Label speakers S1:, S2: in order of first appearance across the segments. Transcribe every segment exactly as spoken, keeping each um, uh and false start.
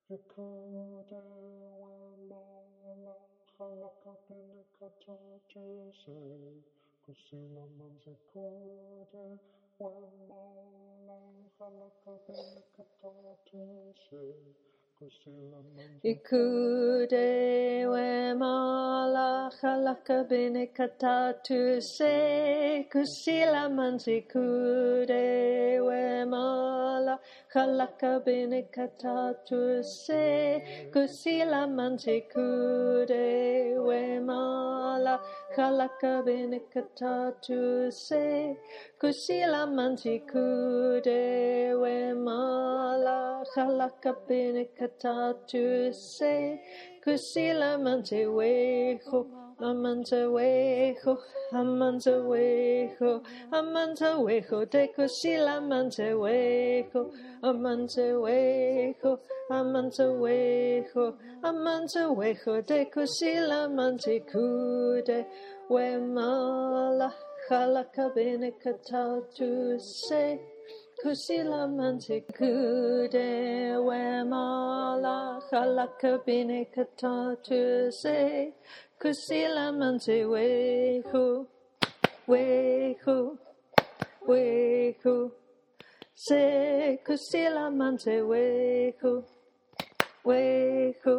S1: Yekude wamala halaka benekata tuse kusila manze kude wamala halaka benekata tuse kusila manze
S2: Ikude wemala halaka bene katatu se kusila manzi kude wemala halaka bene katatu se kusila manzi kude wemala halaka bene katatu se kusila manzi kude wemala halaka bene katatu se kusila manze weho amanza weho amanza weho amanza weho de kusila manze weho amanza weho amanza weho amanza weho de kusila manze kude wemala halaka bene katatu se kusila manze kude wemala halaka bene katatu se kusila manze wehu wehu wehu se kusila manze wehu wehu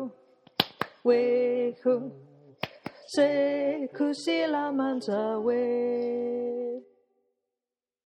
S2: wehu se kusila manza we